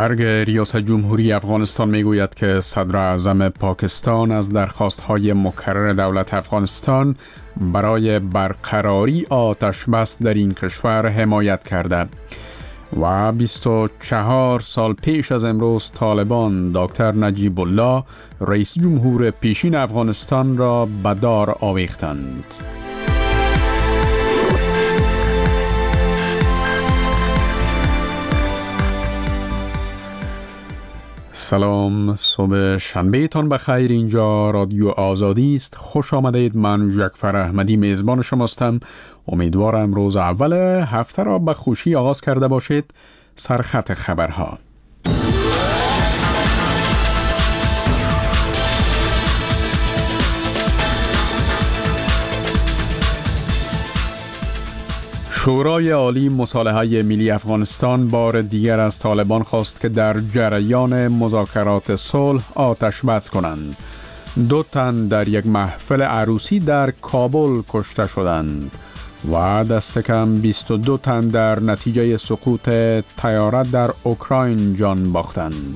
برگ ریاست جمهوری افغانستان میگوید که صدر اعظم پاکستان از درخواست‌های مکرر دولت افغانستان برای برقراری آتش بس در این کشور حمایت کرده و 24 سال پیش از امروز طالبان دکتر نجیب الله رئیس جمهور پیشین افغانستان را به دار آویختند. سلام، صبح شنبه تان بخیر. اینجا رادیو آزادی است. خوش آمدید. من جعفر احمدی میزبان شماستم. امیدوارم روز اول هفته را به خوشی آغاز کرده باشید. سرخط خبرها. شورای عالی مصالحه ملی افغانستان بار دیگر از طالبان خواست که در جریان مذاکرات صلح آتش بس کنند. 2 تن در یک محفل عروسی در کابل کشته شدند و دست کم 22 تن در نتیجه سقوط طیاره در اوکراین جان باختند.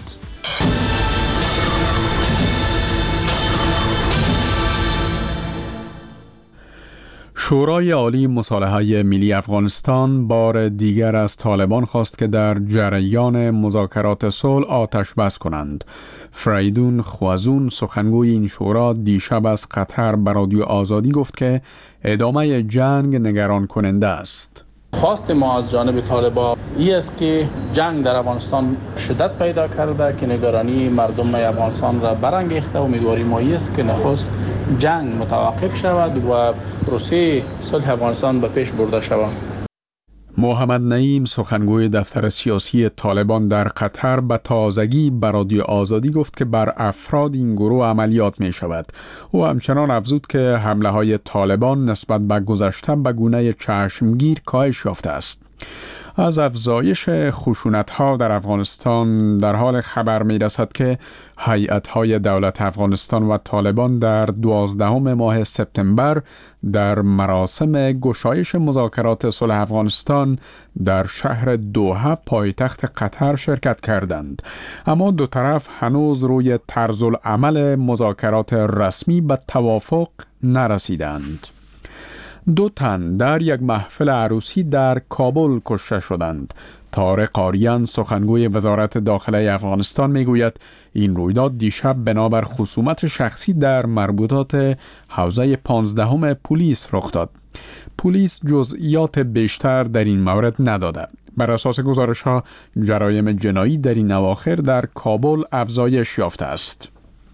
شورای عالی مصالحه ملی افغانستان بار دیگر از طالبان خواست که در جریان مذاکرات صلح آتش بس کنند. فریدون خوازون سخنگوی این شورا دیشب از قطر به رادیو آزادی گفت که ادامه جنگ نگران کننده است. خواست ما از جانب طالبان این است که جنگ در افغانستان شدت پیدا کرده که نگرانی مردم افغانستان را برانگیخته. امیدواری ما است که نخست جنگ متوقف شود و پروسه صلح افغانستان به پیش برده شود. محمد نعیم سخنگوی دفتر سیاسی طالبان در قطر به تازگی به رادیو آزادی گفت که بر افراد این گروه عملیات می شود. او همچنان افزود که حمله های طالبان نسبت به گذشته به گونه چشمگیر کاهش یافته است. از افزایش خشونت‌ها در افغانستان در حال خبر می‌رسد که هیئت‌های دولت افغانستان و طالبان در 12 ماه سپتامبر در مراسم گشایش مذاکرات صلح افغانستان در شهر دوحه پایتخت قطر شرکت کردند، اما دو طرف هنوز روی طرزالعمل مذاکرات رسمی به توافق نرسیدند. 2 تن در یک محفل عروسی در کابل کشته شدند. طارق آریان سخنگوی وزارت داخله افغانستان میگوید این رویداد دیشب بنابر خصومت شخصی در مربوطات حوزه 15 پلیس رخ داد. پلیس جزئیات بیشتر در این مورد نداده. بر اساس گزارش‌ها جرایم جنایی در این اواخر در کابل افزایش یافته است.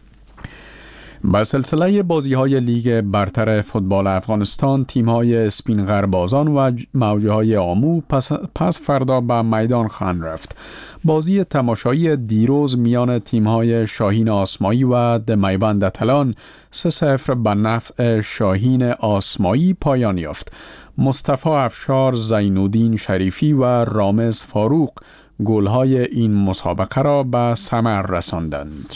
با سلسله بازی‌های لیگ برتر فوتبال افغانستان، تیم‌های اسپین غربازان و موجه‌های آمو پس فردا به میدان خواهند رفت. بازی تماشایی دیروز میان تیم‌های شاهین آسمایی و دمیوند اتلان 3-0 به نفع شاهین آسمایی پایان یافت. مصطفی افشار، زینالدین شریفی و رامز فاروق گل‌های این مسابقه را به ثمر رساندند.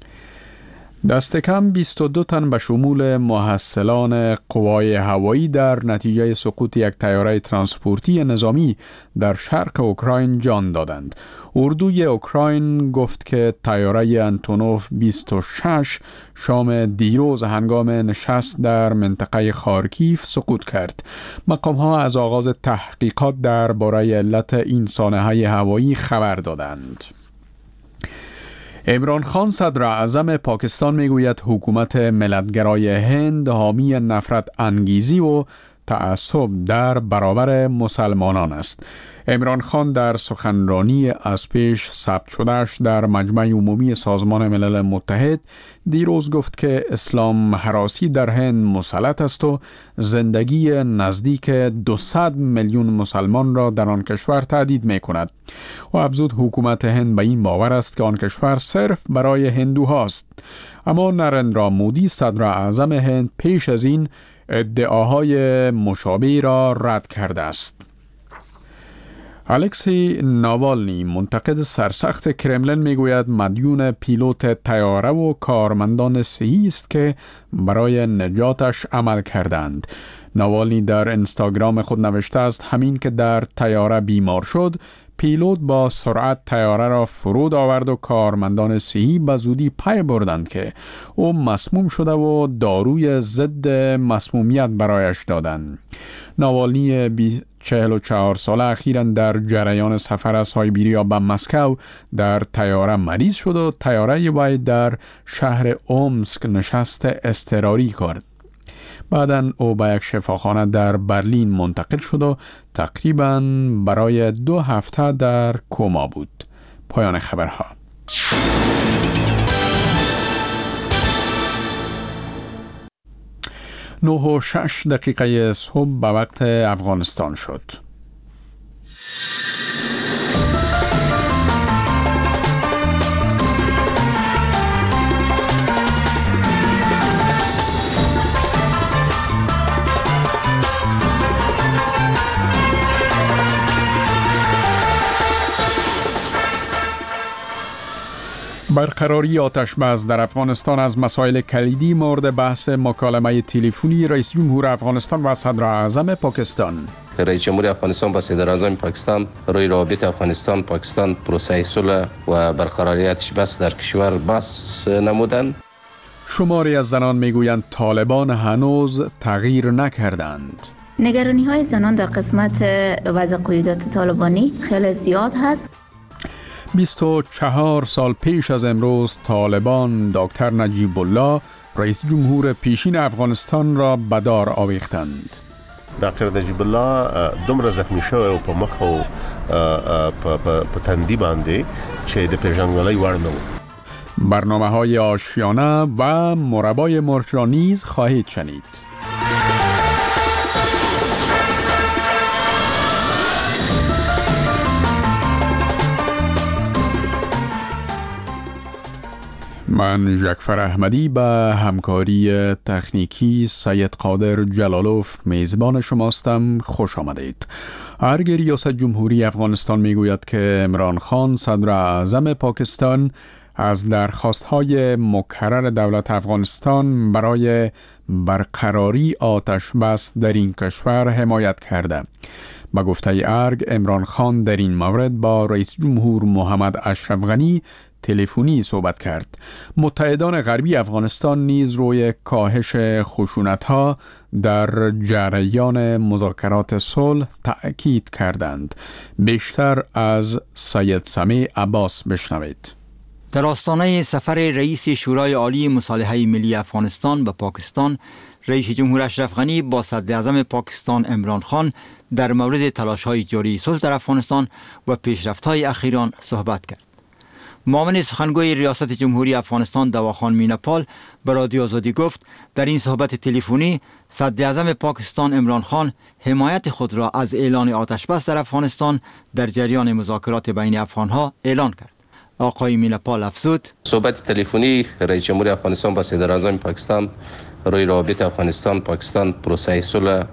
دست کم 22 تن به شمول محصلان قوای هوایی در نتیجه سقوط یک طیاره ترانسپورتی نظامی در شرق اوکراین جان دادند. اردوی اوکراین گفت که طیاره انتونوف 26 شام دیروز هنگام نشست در منطقه خارکیف سقوط کرد. مقام‌ها از آغاز تحقیقات درباره علت این سانحه هوایی خبر دادند. عمران خان صدر اعظم پاکستان میگوید حکومت ملتگرای هند حامی نفرت انگیزی و تعصب در برابر مسلمانان است. عمران خان در سخنرانی از پیش ثبت شدهش در مجمع عمومی سازمان ملل متحد دیروز گفت که اسلام هراسی در هند مسلط است و زندگی نزدیک 200 میلیون مسلمان را در آن کشور تهدید می کند. و افزود حکومت هند به این باور است که آن کشور صرف برای هندوهاست. اما نرندرا مودی صدر اعظم هند پیش از این ادعاهای مشابهی را رد کرده است. الکسی ناوالنی منتقد سرسخت کرملین میگوید مدیون پیلوت طیاره و کارمندان صحی است که برای نجاتش عمل کردند. ناوالنی در اینستاگرام خود نوشته است همین که در طیاره بیمار شد، پیلوت با سرعت طیاره را فرود آورد و کارمندان صحی به زودی پی بردند که او مسموم شده و داروی ضد مسمومیت برایش دادند. ناوالنی 44 ساله اخیراً در جریان سفر از سایبیریا به مسکو در طیاره مریض شد و طیاره وی در شهر اومسک نشست اضطراری کرد. بعداً او به یک شفاخانه در برلین منتقل شد و تقریباً برای 2 هفته در کما بود. پایان خبرها. 9:06 صبح به وقت افغانستان شد. برقراری آتش بس در افغانستان از مسائل کلیدی مورد بحث مکالمه تلفنی رئیس جمهور افغانستان و صدر اعظم پاکستان. رئیس جمهور افغانستان با صدر اعظم پاکستان روی روابط افغانستان پاکستان پروسه صلح و برقراری آتش بس در کشور بحث نمودند. شماری از زنان میگویند طالبان هنوز تغییر نکردند. نگرانی های زنان در قسمت وضع قیودات طالبانی خیلی زیاد هست. 24 سال پیش از امروز طالبان دکتر نجیب الله رئیس جمهور پیشین افغانستان را به دار آویختند. دکتر نجیب الله دومره زخمی شوی او په مخ او په تندي باندې چې د پیژندګلوۍ وړ نه و. برنامه‌های آشیانه و مربای مرغ را نیز خواهید شنید. من جعفر احمدی به همکاری تکنیکی سید قادر جلالوف میزبان شماستم. خوش آمدید. ارگ ریاست جمهوری افغانستان میگوید که عمران خان صدر اعظم پاکستان از درخواست‌های مکرر دولت افغانستان برای برقراری آتش بس در این کشور حمایت کرده. با گفته ارگ عمران خان در این مورد با رئیس جمهور محمد اشرف غنی تلفنی صحبت کرد. متحدان غربی افغانستان نیز روی کاهش خشونت‌ها در جریان مذاکرات صلح تأکید کردند. بیشتر از سید سمیع عباس بشنوید. در آستانه سفر رئیس شورای عالی مصالحه ملی افغانستان به پاکستان، رئیس جمهور اشرف غنی با صدر اعظم پاکستان عمران خان در مورد تلاش‌های جاری صلح در افغانستان و پیشرفت‌های اخیران صحبت کرد. معاون سخنگوی ریاست جمهوری افغانستان دواخان میناپال به رادیو آزادی گفت در این صحبت تلفنی صدر اعظم پاکستان عمران خان حمایت خود را از اعلان آتش بس در افغانستان در جریان مذاکرات بین افغان‌ها اعلان کرد. آقای میناپال افزود: صحبت تلفنی رئیس جمهور افغانستان با صدر اعظم پاکستان روی روابط افغانستان پاکستان پروسه صلح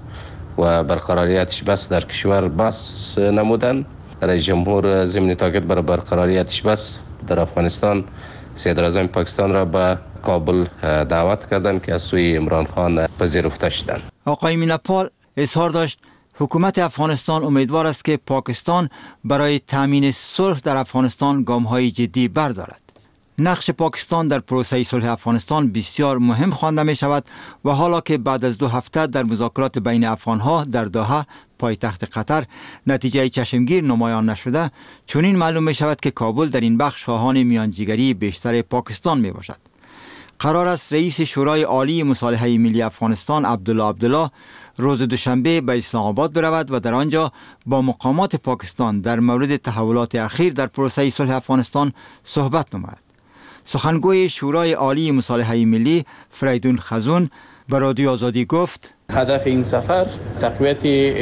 و برقراری آتش بس در کشور بحث نمودند. رئیس جمهور ضمن تاکید بر برقراری آتش بس در افغانستان صدر اعظم پاکستان را به کابل دعوت کردند که از سوی عمران خان پذیرفته شدند. آقای میناپال اظهار داشت حکومت افغانستان امیدوار است که پاکستان برای تامین صلح در افغانستان گام‌های جدی بردارد. نقش پاکستان در پروسه صلح افغانستان بسیار مهم خوانده می شود و حالا که بعد از 2 هفته در مذاکرات بین افغان‌ها در دوحه پایتخت قطر نتیجه چشمگیر نمایان نشده، چنین معلوم می شود که کابل در این بخش خواهان میانجیگری بیشتر پاکستان می باشد. قرار است رئیس شورای عالی مصالحه ملی افغانستان عبدالله روز دوشنبه به اسلام آباد برود و در آنجا با مقامات پاکستان در مورد تحولات اخیر در پروسه صلح افغانستان صحبت نماید. سخنگوی شورای عالی مصالحه ملی فریدون خزون به رادیو آزادی گفت: هدف این سفر تقویت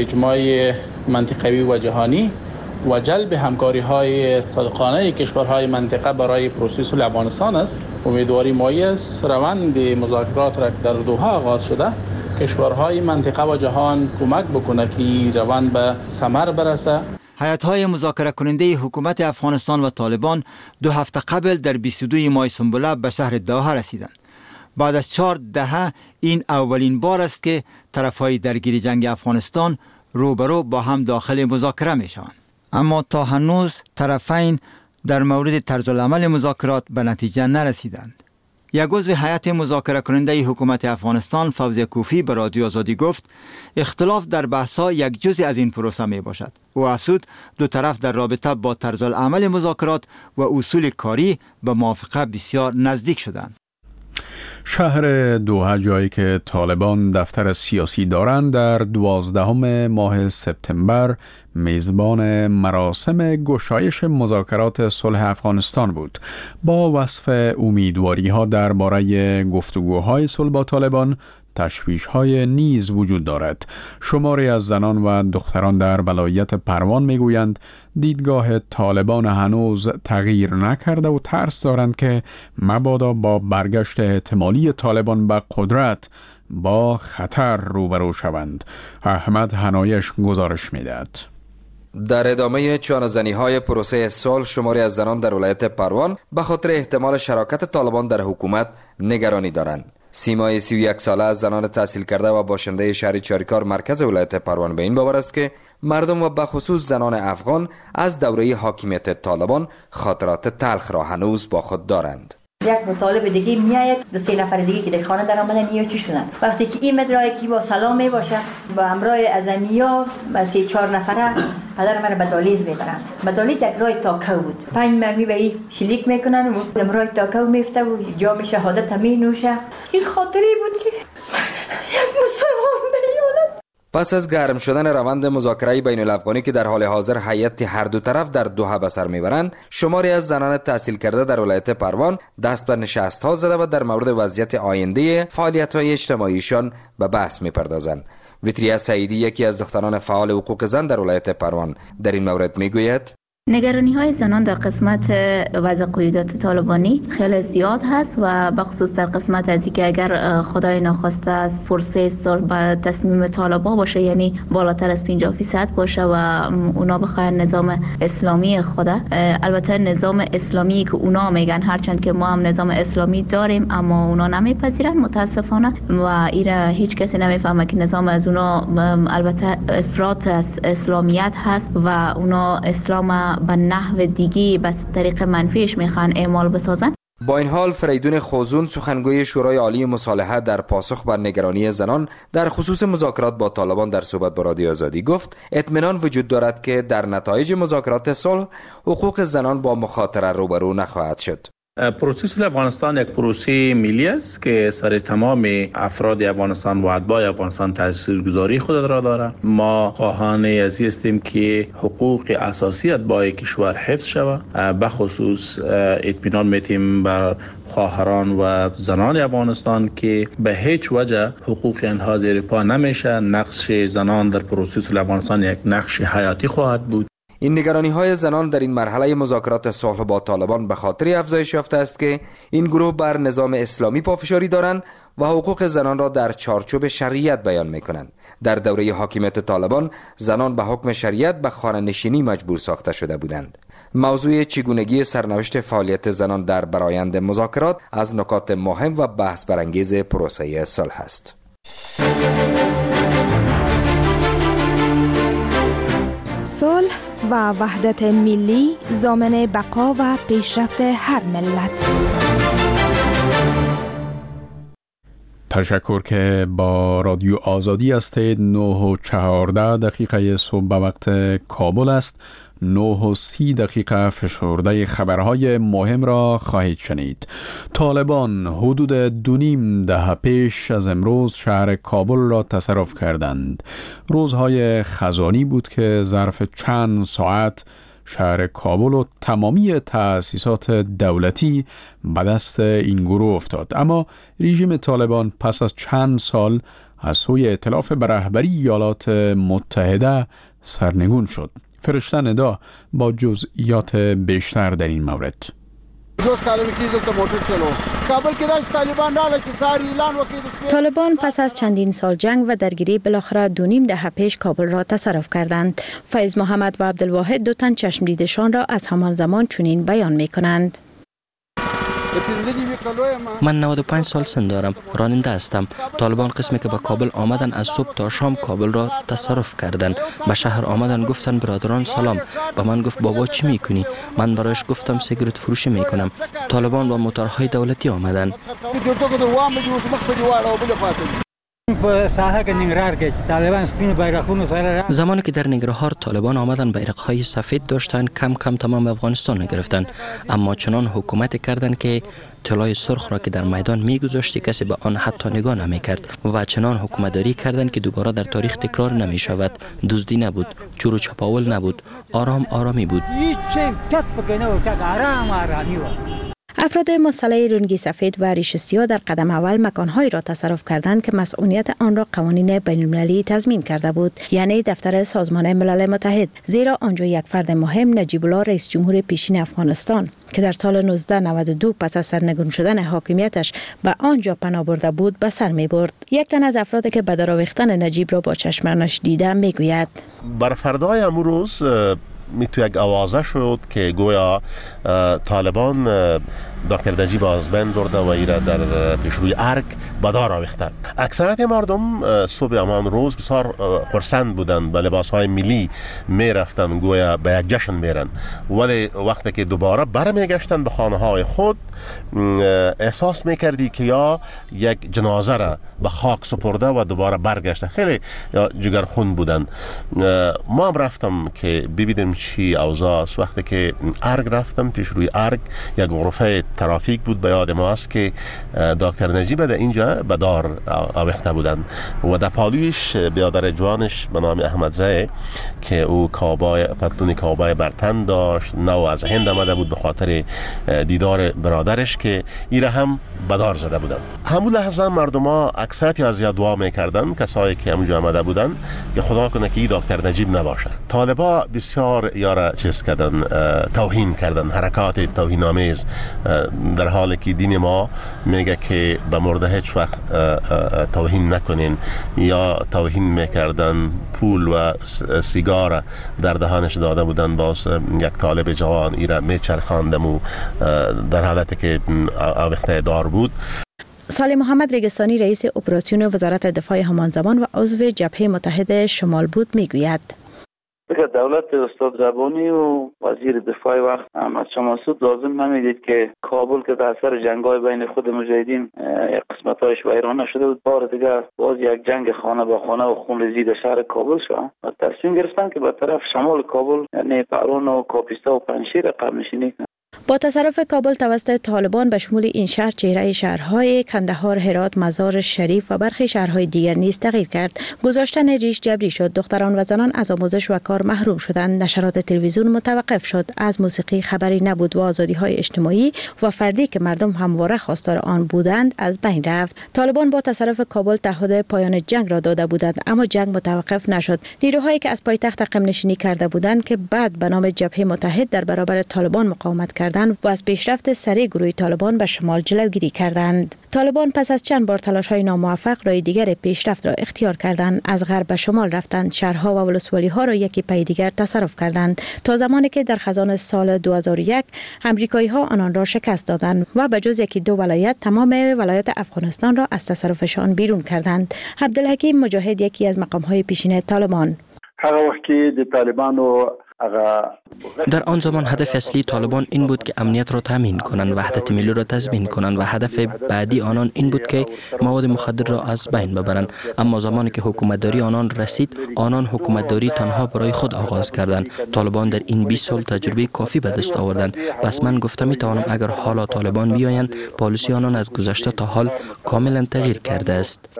اجماع منطقوی و جهانی و جلب همکاری‌های صادقانه کشورهای منطقه برای پروسه صلح افغانستان است. امیدواری مایی است روند مذاکرات را که در دوحه آغاز شده کشورهای منطقه و جهان کمک بکنه که روند به ثمر برسه. هیئت‌های مذاکره کننده حکومت افغانستان و طالبان 2 هفته قبل در 22 ماه سنبله به شهر دوحه رسیدند. بعد از 4 دهه این اولین بار است که طرفهای درگیر جنگ افغانستان روبرو با هم داخل مذاکره می شوند. اما تا هنوز طرفین در مورد طرز العمل مذاکرات به نتیجه نرسیدند. یک عضو هیئت مذاکره کننده حکومت افغانستان فوزیه کوفی به رادیو آزادی گفت اختلاف در بحث‌ها یک جزء از این پروسه می باشد. او افزود دو طرف در رابطه با طرز العمل مذاکرات و اصول کاری به موافقه بسیار نزدیک شدند. شهر دوحه، جایی که طالبان دفتر سیاسی دارند، در 12 ماه سپتامبر میزبان مراسم گشایش مذاکرات صلح افغانستان بود. با وصف امیدواری‌ها درباره گفتگوهای صلح با طالبان، تشویش‌های نیز وجود دارد. شماری از زنان و دختران در ولایت پروان میگویند دیدگاه طالبان هنوز تغییر نکرده و ترس دارند که مبادا با برگشت احتمالی طالبان به قدرت با خطر روبرو شوند. احمد حنایش گزارش میدهد. در ادامه چانه‌زنی‌های پروسه صلح، شماری از زنان در ولایت پروان به خاطر احتمال شراکت طالبان در حکومت نگرانی دارند. سیمای 31 ساله از زنان تحصیل کرده و باشنده شهر چاریکار مرکز ولایت پروان به این باور است که مردم و به خصوص زنان افغان از دوره حاکمیت طالبان خاطرات تلخ را هنوز با خود دارند. یک مطالب دیگه میآید، دو سه نفر دیگه که در خانه در آمدن یا چی شدن. وقتی که این مدرای کی با سلام می باشه با امرای ازمیا با 3-4 نفره پدر من به دالیز میبرن. به دالیز یک رای تاکو بود. 5 مرمی به این شلیک میکنن و امرای تاکو میفته و جام شهادت می نوشه. این خاطری بود که یک مسلمان میولد. پس از گرم شدن روند مذاکره بین الافغانی که در حال حاضر هیئت هر دو طرف در دوحه به سر میبرند، شماری از زنان تحصیل کرده در ولایت پروان دست به نشست‌ها زده و در مورد وضعیت آینده فعالیت‌های اجتماعیشان به بحث میپردازند. ویتریا سعیدی، یکی از دختران فعال حقوق زن در ولایت پروان، در این مورد میگوید نگرانی های زنان در قسمت وضع قیودات طالبانی خیلی زیاد هست و بخصوص در قسمت از اینکه اگر خدای ناخواسته از پروسه صلح به تصمیم طالبان باشه، یعنی بالاتر از 50% باشه و اونا بخواین نظام اسلامی خوده، البته نظام اسلامی که اونا میگن، هرچند که ما هم نظام اسلامی داریم اما اونا نمیپذیرن متاسفانه و ایره هیچ کسی نمیفهمه که نظام از اونا البته افراط از اسلامیت هست و اونا اسلام به نحو دیگی به طریق منفیش میخوان اعمال بسازن. با این حال فریدون خوزون، سخنگوی شورای عالی مصالحه، در پاسخ بر نگرانی زنان در خصوص مذاکرات با طالبان در صحبت با رادیو آزادی گفت اطمینان وجود دارد که در نتایج مذاکرات صلح حقوق زنان با مخاطره روبرو نخواهد شد. پروسه صلح افغانستان یک پروسه ملی است که سر تمام افراد افغانستان و اتباع افغانستان تاثیرگذاری خود را دارد. ما خواهان از این هستیم که حقوق اساسی اتباع کشور حفظ شود. به خصوص اطمینان میتیم بر خواهران و زنان افغانستان که به هیچ وجه حقوق آنها زیر پا نمیشه. نقش زنان در پروسه صلح افغانستان یک نقش حیاتی خواهد بود. این نگرانی های زنان در این مرحله مذاکرات صلح با طالبان به خاطر افزایش یافته است که این گروه بر نظام اسلامی پافشاری دارند و حقوق زنان را در چارچوب شریعت بیان میکنند. در دوره حاکمیت طالبان زنان به حکم شریعت به خانه نشینی مجبور ساخته شده بودند. موضوع چگونگی سرنوشت فعالیت زنان در برآیند مذاکرات از نکات مهم و بحث برانگیز پروسه صلح است. صلح و وحدت ملی ضامن بقا و پیشرفت هر ملت. تشکر که با رادیو آزادی هستید. 9:14 صبح به وقت کابل است. 9:30 فشرده خبرهای مهم را خواهید شنید. طالبان حدود 2.5 دهه پیش از امروز شهر کابل را تصرف کردند. روزهای خزانی بود که ظرف چند ساعت شهر کابل و تمامی تأسیسات دولتی به دست این گروه افتاد. اما رژیم طالبان پس از چند سال از سوی ائتلاف به رهبری ایالات متحده سرنگون شد. فرشته ندا با جزئیات بیشتر در این مورد. طالبان پس از چندین سال جنگ و درگیری بالاخره 2.5 دهه پیش کابل را تصرف کردند. فیض محمد و عبدالواحد، دو تن چشم دیدشان را از همان زمان چنین بیان می کنند. من 95 سال سن دارم، راننده هستم. طالبان قسمی که به کابل آمدن از صبح تا شام کابل را تصرف کردند. به شهر آمدن گفتن برادران سلام. به من گفت بابا چی میکنی؟ من برایش گفتم سیگرت فروشی میکنم. طالبان با موتورهای دولتی آمدن. زمانی که در ننگرهار طالبان آمدن بیرق‌های سفید داشتن، کم کم تمام افغانستان گرفتن، اما چنان حکومت کردند که طلای سرخ را که در میدان میگذاشتی کسی به آن حتی نگاه نمیکرد و چنان حکومتداری کردند که دوباره در تاریخ تکرار نمی شود. دزدی نبود، چور و چپاول نبود، آرامی بود. افراد مسلح رنگی سفید و ریش سیاه در قدم اول مکانهایی را تصرف کردند که مسئولیت آن را قوانین بین‌المللی تضمین کرده بود، یعنی دفتر سازمان ملل متحد، زیرا آنجا یک فرد مهم، نجیب الله رئیس جمهور پیشین افغانستان که در سال 1992 پس از سرنگون شدن حاکمیتش به آنجا پناه برده بود به سر می برد. یک تن از افرادی که به درآویختن نجیب را با چشمانش دیده میگوید بر فردای امروز میتو یک آوازه شد که گویا طالبان دکتر نجیب از بین برده و ایره در پیشروی ارگ به دار آویخته. اکثریت مردم صبح همان روز بسیار خرسند بودند، به لباسهای ملی میرفتند گویا به یک جشن میرن، ولی وقتی که دوباره برمیگشتند به خانه های خود احساس میکردی که یا یک جنازه را به خاک سپرده و دوباره برگشته. خیلی جگرخون بودند. ما هم رفتم که ببینیم چی اوضاع است. وقتی که ارگ رفتم، پیش روی ارگ یک غرفه ترافیک بود، به یاد ما است که دکتر نجیب در اینجا به دار آویخته بودند و در پالویش برادر جوانش به نام احمدزی که او پتلون کابای برتن داشت، نو از هند آمده بود به خاطر دیدار برادرش که ایره هم به دار زده بودند. همون لحظه مردم ها اکثریت از یاد دعا میکردن، کسایی که همونجا آمده بودن، که خدا کنه که این دکتر نجیب نباشه. طالبا بسیار یارا چیز کردن، توهین کردن، حرکات توهین آمیز، در حالی که دین ما میگه که به مرده هیچ وقت توهین نکنین. یا توهین میکردن، پول و سیگار در دهانش داده بودن. باز یک طالب جوان ایره میچرخاندم و در حالتی که آویخته دار بود. صالح محمد ریگستانی رئیس اپراسیون وزارت دفاع همان زمان و عضو جبهه متحد شمال بود میگوید دولت استاد ربانی و وزیر دفاع وقت احمد شاه مسعود لازم نمیدید که کابل که در اثر جنگ‌های بین خود مجاهدین یک قسمت‌هایش ویرانه شده بود، بار دیگه باز یک جنگ خانه به خانه و خونریزی شهر کابل شد و تصمیم گرفتن که به طرف شمال کابل یعنی پرون و کاپیستا و پنشیر عقب نشینی کنند. با تصرف کابل توسط طالبان به شمول این شهر، چهره شهرهای کندهار، هرات، مزار شریف و برخی شهرهای دیگر نیز تغییر کرد. گذاشتن ریش جبری شد. دختران و زنان از آموزش و کار محروم شدند. نشرات تلویزیون متوقف شد. از موسیقی خبری نبود و آزادی‌های اجتماعی و فردی که مردم همواره خواستار آن بودند از بین رفت. طالبان با تصرف کابل تعهد پایان جنگ را داده بودند، اما جنگ متوقف نشد. نیروهایی که از پایتخت عقب نشینی کرده بودند که بعد به نام جبهه متحد در برابر طالبان مقاومت کردند و از پیشرفت سریع گروه طالبان به شمال جلوگیری کردند. طالبان پس از چند بار تلاش‌های ناموفق راه دیگر پیشرفت را اختیار کردند. از غرب به شمال رفتند، شهرها و ولسوالی‌ها را یکی پی دیگر تصرف کردند تا زمانی که در خزان سال 2001 آمریکایی‌ها آنان را شکست دادند و به جز یکی دو ولایت تمام ولایت افغانستان را از تصرفشان بیرون کردند. عبدالحکیم مجاهد یکی از مقام‌های پیشین طالبان: هغه وخت کې د طالبانو در آن زمان هدف اصلی طالبان این بود که امنیت را تامین کنند، وحدت ملی را تضمین کنند و هدف بعدی آنان این بود که مواد مخدر را از بین ببرند. اما زمانی که حکومتداری آنان رسید، آنان حکومتداری تنها برای خود آغاز کردند. طالبان در این 20 سال تجربه کافی به دست آوردند. پس من گفتم میتوانم اگر حالا طالبان بیایند، پالیسی آنان از گذشته تا حال کاملا تغییر کرده است.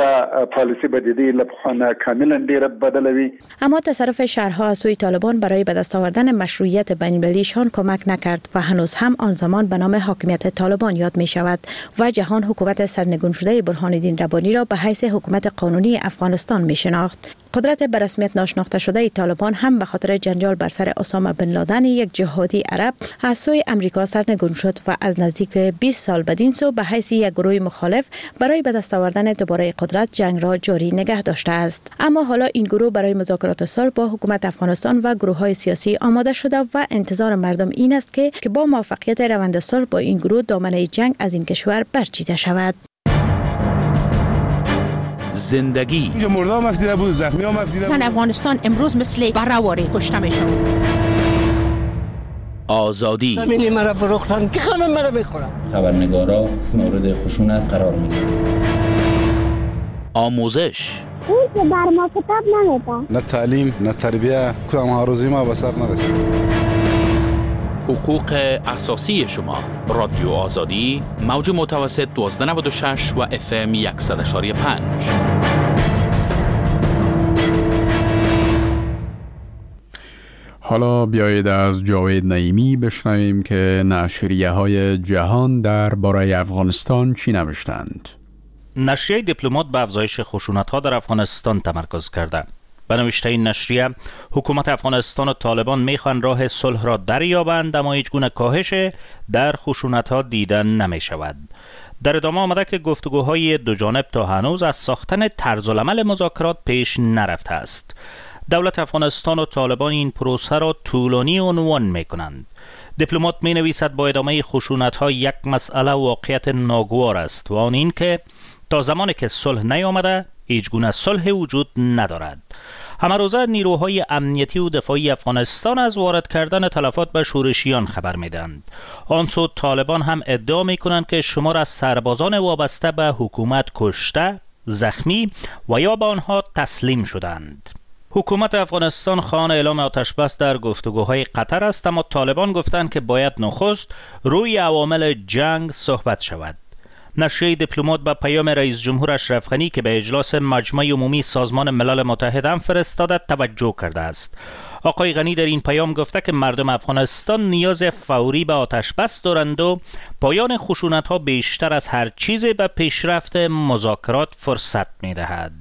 اما تصرف شهرها از سوی طالبان برای به دست آوردن مشروعیت بین‌المللیشان کمک نکرد و هنوز هم آن زمان به نام حاکمیت طالبان یاد می شود و جهان حکومت سرنگون شده برهان الدین ربانی را به حیث حکومت قانونی افغانستان می شناخت. قدرت به رسمیت ناشناخته شده طالبان هم به خاطر جنجال بر سر اسامه بن لادن یک جهادی عرب از سوی امریکا سرنگون شد و از نزدیک 20 سال بدین سو به حیث یک گروه مخالف برای به دست آوردن دوباره قدرت جنگ را جاری نگه داشته است. اما حالا این گروه برای مذاکرات صلح با حکومت افغانستان و گروه‌های سیاسی آماده شده و انتظار مردم این است که با موفقیت روند صلح با این گروه دامنه جنگ از این کشور برچیده شود. زندگی مردم مفتیده بود، زخمی ها مفتیده بود. زن افغانستان امروز مثل برهواری کشته میشن. آزادی همین مرا فروختن که همه مرا میخورن. خبرنگارا مورد خشونت قرار میگیرن. آموزش اون که بر ما کتاب نمیده. نه تعلیم نه تربیه، کدام هاروزی ما به سر نرسید. حقوق اساسی شما. رادیو آزادی، موج متوسط 1296 و FM 100.5. حالا بیایید از جاوید نعیمی بشنویم که نشریه های جهان در باره افغانستان چی نوشتند. نشریه دیپلمات به افزایش خشونت‌ها در افغانستان تمرکز کرده. به نوشته این نشریه، حکومت افغانستان و طالبان میخوان راه صلح را دریابند، اما هیچ گونه کاهش در خشونت‌ها دیده نمی‌شود. در ادامه آمده که گفتگوهای دو جانب تا هنوز از ساختن طرزالعمل مذاکرات پیش نرفته است. دولت افغانستان و طالبان این پروسه را طولانی عنوان می‌کنند. دیپلمات می‌نویسد با ادامه خشونت‌ها یک مسئله واقعیت ناگوار است و آن این که تا زمانی که صلح نیامده هیچ گونه صلح وجود ندارد. همه روزه نیروهای امنیتی و دفاعی افغانستان از وارد کردن تلفات به شورشیان خبر میدهند. آن سو طالبان هم ادعا میکنند که شمار از سربازان وابسته به حکومت کشته، زخمی و یا به آنها تسلیم شدند. حکومت افغانستان خواهان اعلام آتش بس در گفتگوهای قطر است، اما طالبان گفتند که باید نخست روی عوامل جنگ صحبت شود. نشریه دیپلمات به پیام رئیس جمهور اشرف غنی که به اجلاس مجمع عمومی سازمان ملل متحد هم فرستاده توجه کرده است. آقای غنی در این پیام گفته که مردم افغانستان نیاز فوری به آتش بس دارند و پایان خشونت‌ها بیشتر از هر چیزی به پیشرفت مذاکرات فرصت می‌دهد.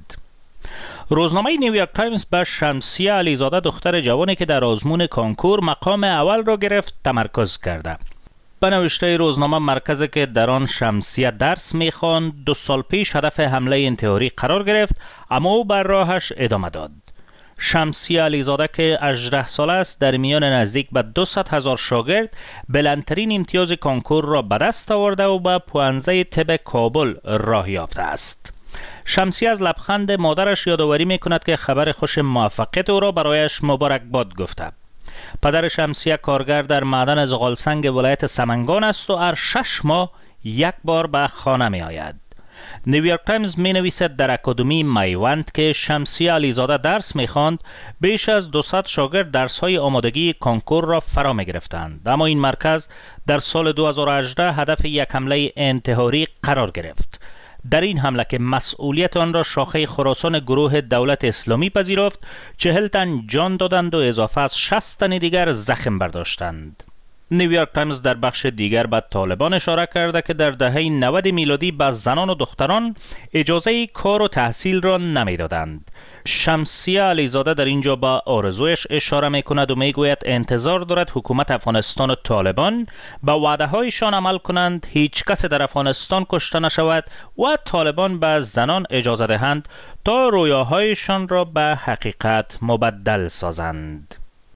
روزنامه نیویورک تایمز به شمسیه علیزاده دختر جوانی که در آزمون کانکور مقام اول را گرفت تمرکز کرده. به نوشته روزنامه، مرکزی که در آن شمسیه درس می‌خواند 2 سال پیش هدف حمله انتحاری قرار گرفت، اما او بر راهش ادامه داد. شمسیه علیزاده که 18 ساله است در میان نزدیک به 200,000 شاگرد بلندترین امتیاز کانکور را به دست آورده و به پوانزه طب کابل راه یافته است. شمسیه از لبخند مادرش یادآوری می‌کند که خبر خوش موفقیت او را برایش مبارکباد گفته. پدر شمسیه کارگر در معدن زغالسنگ ولایت سمنگان است و هر 6 ماه یک بار به خانه می آید. نیویورک تایمز می نویسد در اکادمی میوند که شمسیه علیزاده درس می خواند، بیش از 200 شاگرد درس های آمادگی کانکور را فرا می گرفتند، اما این مرکز در سال 2018 هدف یک حمله انتحاری قرار گرفت. در این حمله که مسئولیت آن را شاخه خراسان گروه دولت اسلامی پذیرفت، 40 تن جان دادند و اضافه از 60 تن دیگر زخم برداشتند. نیویورک تایمز در بخش دیگر به طالبان اشاره کرده که در دهه 90 میلادی به زنان و دختران اجازه کار و تحصیل را نمیدادند. شمسیه علیزاده در اینجا به آرزویش اشاره میکند و میگوید انتظار دارد حکومت افغانستان و طالبان به وعده هایشان عمل کنند، هیچ کس در افغانستان کشته نشود و طالبان به زنان اجازه دهند تا رویاهایشان را به حقیقت مبدل سازند.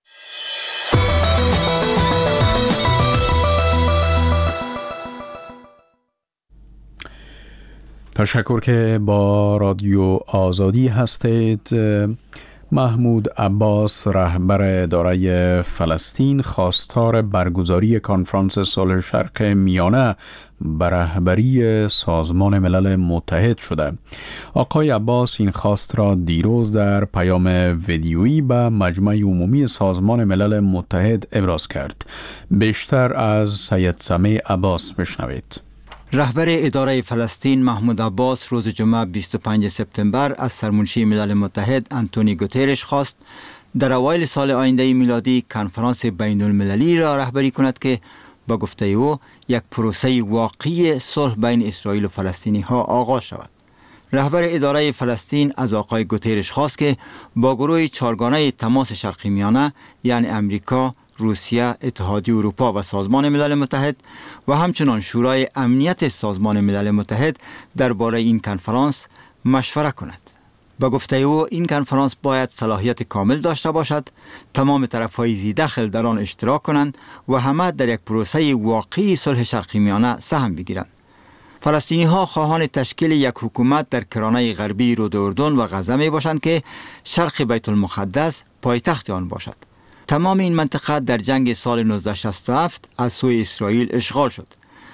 تشکر که با رادیو آزادی هستید. محمود عباس رهبر اداره فلسطین خواستار برگزاری کنفرانس صلح شرق میانه به رهبری سازمان ملل متحد شده. آقای عباس این خواست را دیروز در پیام ویدیویی به مجمع عمومی سازمان ملل متحد ابراز کرد. بیشتر از سید سمیع عباس بشنوید. رهبر اداره فلسطین محمود عباس روز جمعه 25 سپتامبر از سرمنشی ملل متحد آنتونیو گوترش خواست در اوایل سال آینده میلادی کنفرانس بین المللی را رهبری کند که با گفته او یک پروسه واقعی صلح بین اسرائیل و فلسطینی ها آغاز شود. رهبر اداره فلسطین از آقای گوترش خواست که با گروه چهارگانه تماس شرقی میانه یعنی امریکا، روسیه، اتحادیه اروپا و سازمان ملل متحد و همچنان شورای امنیت سازمان ملل متحد درباره این کنفرانس مشوره کند. با گفته او این کنفرانس باید صلاحیت کامل داشته باشد، تمام طرف‌های ذی دخل در آن اشتراک کنند و همه در یک پروسه واقعی صلح شرقی میانه سهم بگیرند. فلسطینی ها خواهان تشکیل یک حکومت در کرانه غربی رود اردن و غزه می باشند که شرق بیت المقدس پایتخت آن باشد. تمام این منطقه در جنگ سال 1967 از سوی اسرائیل اشغال شد.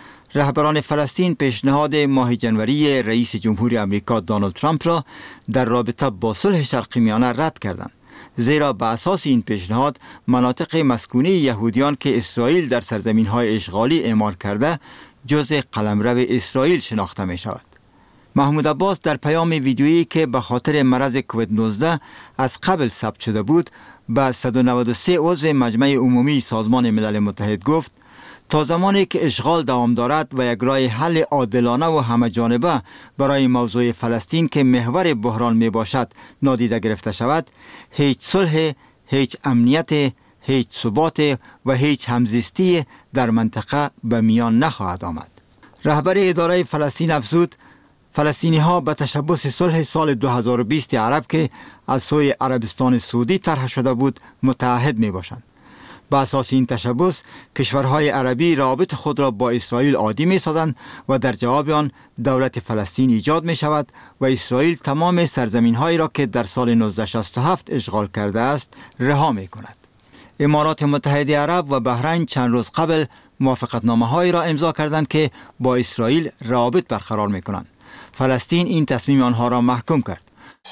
رهبران فلسطین پیشنهاد ماه جنوری رئیس جمهور آمریکا دونالد ترامپ را در رابطه با صلح شرقی میانه رد کردند، زیرا به اساس این پیشنهاد مناطق مسکونی یهودیان که اسرائیل در سرزمین‌های اشغالی اعمار کرده جزء قلمرو اسرائیل شناخته می شود. محمود عباس در پیام ویدیویی که به خاطر مرض کووید 19 از قبل ثبت شده بود به 193 عضو مجمع عمومی سازمان ملل متحد گفت تا زمانی که اشغال دوام دارد و یک راه حل عادلانه و همه جانبه برای موضوع فلسطین که محور بحران می باشد نادیده گرفته شود، هیچ صلح، هیچ امنیت، هیچ ثبات و هیچ همزیستی در منطقه به میان نخواهد آمد. رهبر اداره فلسطین افزود فلسطینی ها به تشبث صلح سال 2020 عرب که از سوی عربستان سعودی طرح شده بود متعهد می باشند. به اساس این تشبث کشورهای عربی روابط خود را با اسرائیل عادی می سازند و در جواب آن دولت فلسطین ایجاد می شود و اسرائیل تمام سرزمین هایی را که در سال 1967 اشغال کرده است رها می کند. امارات متحده عرب و بحرین چند روز قبل موافقتنامه هایی را امضا کردند که با اسرائیل روابط برقرار می کنند. فلسطین این تصمیم آنها را محکوم کرد.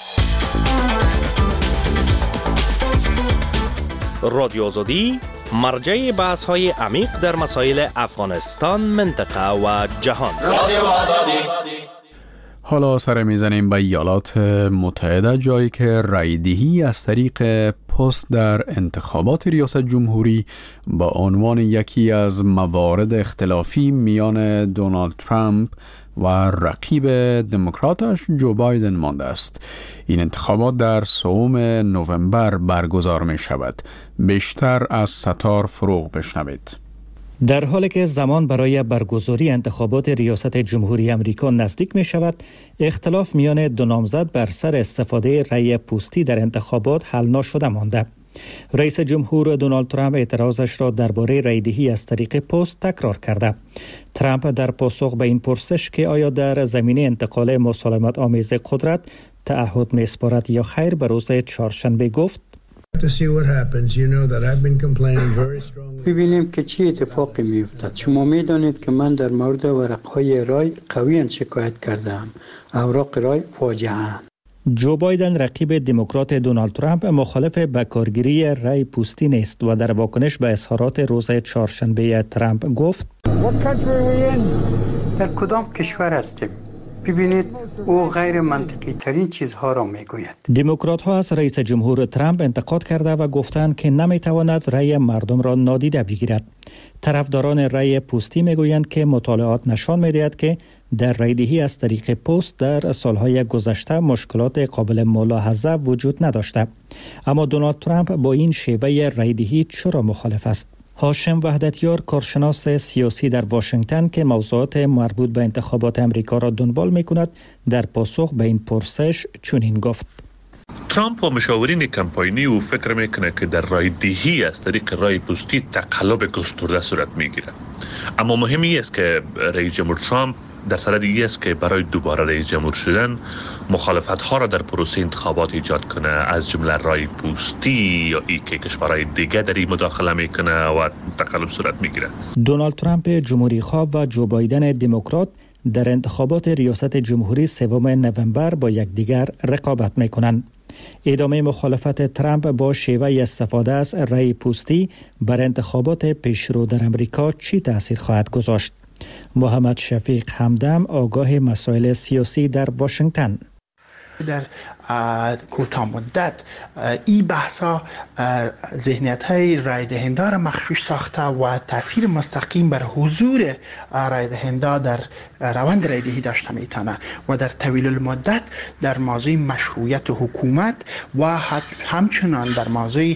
رادیو آزادی مرجع بحث های عمیق در مسائل افغانستان، منطقه و جهان. رادیو آزادی. حالا سر میزنیم به ایالات متحده، جایی که رایدهی از طریق پست در انتخابات ریاست جمهوری با عنوان یکی از موارد اختلافی میان دونالد ترامپ و رقیب دموکراتش جو بایدن مانده است. این انتخابات در 3 نوامبر برگزار می شود. بیشتر از ستار فروغ بشنوید. در حالی که زمان برای برگزاری انتخابات ریاست جمهوری آمریکا نزدیک می شود، اختلاف میان دو نامزد بر سر استفاده رأی پوستی در انتخابات حل نشده مانده. رئیس جمهور دونالد ترامپ اعتراضش را درباره رایدهی از طریق پست تکرار کرده. ترامپ در پاسخ به این پرسش که آیا در زمینه انتقال مسالمت آمیز قدرت تعهد می‌سپارد یا خیر به روز چهارشنبه گفت ببینیم که چه اتفاقی می‌افتد. شما می‌دانید که من در مورد ورق‌های رای قویاً شکایت کردم. اوراق رای فاجعه اند. جو بایدن رقیب دموکرات دونالد ترامپ مخالف به کارگیری رای پوستی نیست و در واکنش به اظهارات روز چهارشنبه ترامپ گفت در کدام کشور هستیم؟ ببینید او غیر منطقی ترین چیزها را میگوید. دموکرات ها از رئیس جمهور ترامپ انتقاد کرده و گفتند که نمیتواند رای مردم را نادیده بگیرد. طرفداران رای پوستی میگویند که مطالعات نشان میدهد که در رایدهی از طریق پست در سالهای گذشته مشکلات قابل ملاحظه وجود نداشته. اما دونالد ترامپ با این شیوه رایدهی چرا مخالف است؟ هاشم وحدتیار، کارشناس سیاسی در واشنگتن که موضوعات مربوط به انتخابات امریکا را دنبال می‌کند، در پاسخ به این پرسش چنین گفت: ترامپ و مشاورین کمپاینی او فکر میکنه که در رایدهی از طریق رای پوستی تقلب گسترده صورت میگیره. اما مهمی است که رئیس جمهور ترامپ در صدد است که برای دوباره رئیس جمهور شدن مخالفت ها را در پروسه انتخابات ایجاد کنه، از جمله رای پوستی یا ای که کشورهای دیگه در این مداخله میکنه و تقلب صورت میگیره. دونالد ترامپ جمهوری خواه و جو بایدن دموکرات در انتخابات ریاست جمهوری 3 نوامبر با یکدیگر رقابت میکنند. ادامه مخالفت ترامپ با شیوه استفاده از رای پوستی بر انتخابات پیشرو در امریکا چی تأثیر خواهد گذاشت؟ محمد شفیق همدم، آگاه مسائل سیاسی در واشنگتن: در کوتاه مدت این بحثا ذهنیت های رای دهنده را مخشوش ساخته و تاثیر مستقیم بر حضور رای دهنده در روند رای دهی داشته میتونه و در طویل المدت در موضوع مشروعیت حکومت و همچنان در موضوع